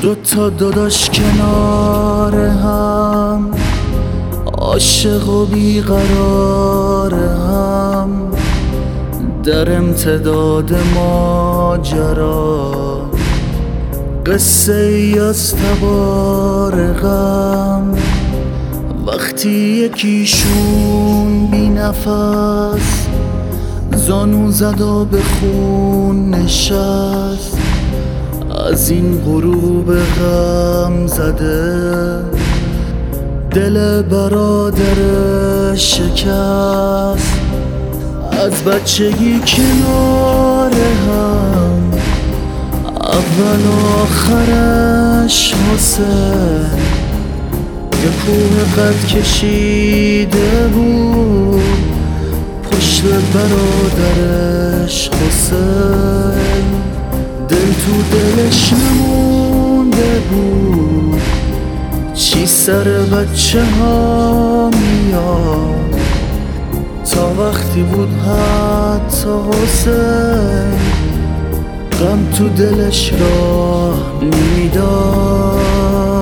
دوتا داداش کنار هم، عاشق و بیقرار هم، در امتداد ماجرا، قصه ای از تبار غم. وقتی یکیشون بی نفس زانو زد و به خون نشست، از این غروب غم زده دل برادرش شکست. از بچگی کنار هم، اول و آخرش حسین، یه کوه قد کشیده بود پشت برادرش حسین. دل تو دلش نمونده بود چی سر بچه ها میاد، تا وقتی بود حتی حسین غم تو دلش راه میداد.